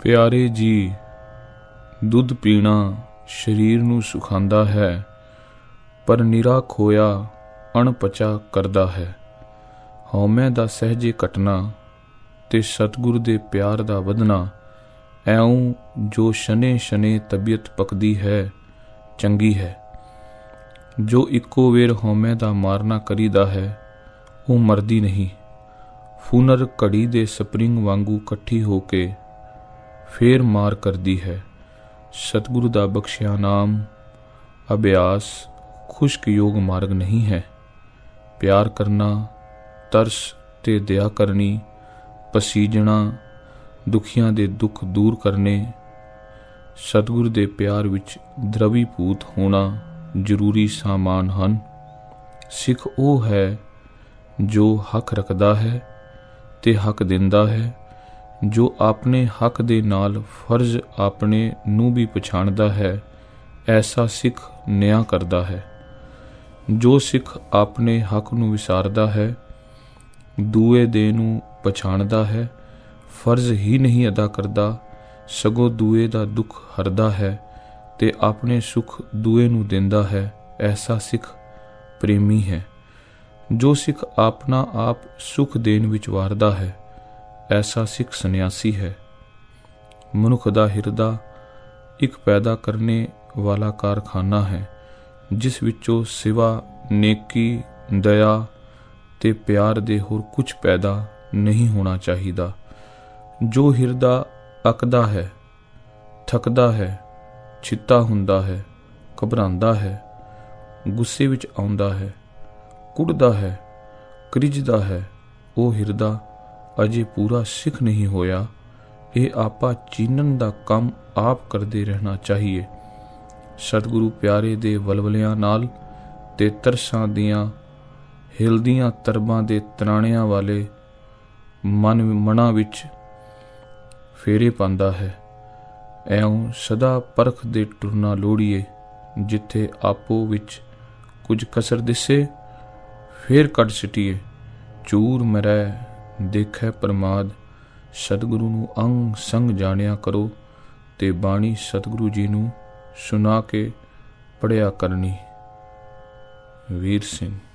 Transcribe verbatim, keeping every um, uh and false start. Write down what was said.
ਪਿਆਰੇ ਜੀ, ਦੁੱਧ ਪੀਣਾ ਸਰੀਰ ਨੂੰ ਸੁਖਾਂਦਾ ਹੈ, ਪਰ ਨਿਰਾ ਖੋਇਆ ਅਣਪਚਾ ਕਰਦਾ ਹੈ। ਹਉਮੈ ਦਾ ਸਹਿਜੇ ਘਟਣਾ ਤੇ ਸਤਿਗੁਰ ਦੇ ਪਿਆਰ ਦਾ ਵਧਣਾ, ਐਉਂ ਜੋ ਸ਼ਨੇ ਸ਼ਨੇ ਤਬੀਅਤ ਪੱਕਦੀ ਹੈ, ਚੰਗੀ ਹੈ। ਜੋ ਇੱਕੋ ਵੇਰ ਹਉਮੈ ਦਾ ਮਾਰਨਾ ਕਰੀਦਾ ਹੈ, ਉਹ ਮਰਦੀ ਨਹੀਂ। ਫੁਨਰ ਘੜੀ ਦੇ ਸਪਰਿੰਗ ਵਾਂਗੂ ਇਕੱਠੀ ਹੋ ਕੇ ਫੇਰ ਮਾਰ ਕਰਦੀ ਹੈ। ਸਤਿਗੁਰੂ ਦਾ ਬਖਸ਼ਿਆ ਨਾਮ ਅਭਿਆਸ ਖੁਸ਼ਕ ਯੋਗ ਮਾਰਗ ਨਹੀਂ ਹੈ। ਪਿਆਰ ਕਰਨਾ, ਤਰਸ ਤੇ ਦਇਆ ਕਰਨੀ, ਪਸੀਜਣਾ, ਦੁਖੀਆਂ ਦੇ ਦੁੱਖ ਦੂਰ ਕਰਨੇ, ਸਤਿਗੁਰ ਦੇ ਪਿਆਰ ਵਿੱਚ ਦ੍ਰਵੀਭੂਤ ਹੋਣਾ ਜ਼ਰੂਰੀ ਸਾਮਾਨ ਹਨ। ਸਿੱਖ ਉਹ ਹੈ ਜੋ ਹੱਕ ਰੱਖਦਾ ਹੈ ਤੇ ਹੱਕ ਦਿੰਦਾ ਹੈ, ਜੋ ਆਪਣੇ ਹੱਕ ਦੇ ਨਾਲ ਫਰਜ਼ ਆਪਣੇ ਨੂੰ ਵੀ ਪਛਾਣਦਾ ਹੈ, ਐਸਾ ਸਿੱਖ ਨਿਆਂ ਕਰਦਾ ਹੈ। ਜੋ ਸਿੱਖ ਆਪਣੇ ਹੱਕ ਨੂੰ ਵਿਸਾਰਦਾ ਹੈ, ਦੂਏ ਦੇ ਨੂੰ ਪਛਾਣਦਾ ਹੈ, ਫਰਜ਼ ਹੀ ਨਹੀਂ ਅਦਾ ਕਰਦਾ, ਸਗੋਂ ਦੂਏ ਦਾ ਦੁੱਖ ਹਰਦਾ ਹੈ ਤੇ ਆਪਣੇ ਸੁੱਖ ਦੂਏ ਨੂੰ ਦਿੰਦਾ ਹੈ, ਐਸਾ ਸਿੱਖ ਪ੍ਰੇਮੀ ਹੈ। ਜੋ ਸਿੱਖ ਆਪਣਾ ਆਪ ਸੁੱਖ ਦੇਣ ਵਿੱਚ ਵਾਰਦਾ ਹੈ, ਐਸਾ ਸਿੱਖ ਸੰਨਿਆਸੀ ਹੈ। ਮਨੁੱਖ ਦਾ ਹਿਰਦਾ ਇੱਕ ਪੈਦਾ ਕਰਨੇ ਵਾਲਾ ਕਾਰਖਾਨਾ ਹੈ, ਜਿਸ ਵਿੱਚੋਂ ਸਿਵਾ ਨੇਕੀ, ਦਇਆ ਤੇ ਪਿਆਰ ਦੇ ਹੋਰ ਕੁਝ ਪੈਦਾ ਨਹੀਂ ਹੋਣਾ ਚਾਹੀਦਾ। ਜੋ ਹਿਰਦਾ ਅੱਕਦਾ ਹੈ, ਥੱਕਦਾ ਹੈ, ਚਿੱਤਾ ਹੁੰਦਾ ਹੈ, ਘਬਰਾਉਂਦਾ ਹੈ, ਗੁੱਸੇ ਵਿੱਚ ਆਉਂਦਾ ਹੈ, ਕੁੱਟਦਾ ਹੈ, ਕ੍ਰਿਜਦਾ ਹੈ, ਉਹ ਹਿਰਦਾ ਅਜੇ ਪੂਰਾ ਸਿੱਖ ਨਹੀਂ ਹੋਇਆ। ਇਹ ਆਪਾ ਚੀਨਣ ਦਾ ਕੰਮ ਆਪ ਕਰਦੇ ਰਹਿਣਾ ਚਾਹੀਏ। ਸਤਿਗੁਰੂ ਪਿਆਰੇ ਦੇ ਵਲਵਲਿਆਂ ਨਾਲ ਤੇ ਤਰਸਾਂ ਦੀਆਂ ਹਿਲਦੀਆਂ ਤਰਬਾਂ ਦੇ ਤਰਾਣਿਆਂ ਵਾਲੇ ਮਨ ਮਨਾਂ ਵਿੱਚ ਫੇਰੇ ਪਾਉਂਦਾ ਹੈ। ਐਉਂ ਸਦਾ ਪਰਖ ਦੇ ਟੁਰਨਾ ਲੋੜੀਏ। ਜਿੱਥੇ ਆਪੋ ਵਿੱਚ ਕੁਝ ਕਸਰ ਦਿਸੇ, ਫੇਰ ਕੱਢ ਸਿਟੀਏ। ਚੂਰ ਮਰੈ ਦੇਖੈ ਪ੍ਰਮਾਦ, ਸਤਿਗੁਰੂ ਨੂੰ ਅੰਗ ਸੰਗ ਜਾਣਿਆ ਕਰੋ ਤੇ ਬਾਣੀ ਸਤਿਗੁਰੂ ਜੀ ਨੂੰ ਸੁਣਾ ਕੇ ਪੜ੍ਹਿਆ ਕਰਨੀ। ਵੀਰ ਸਿੰਘ।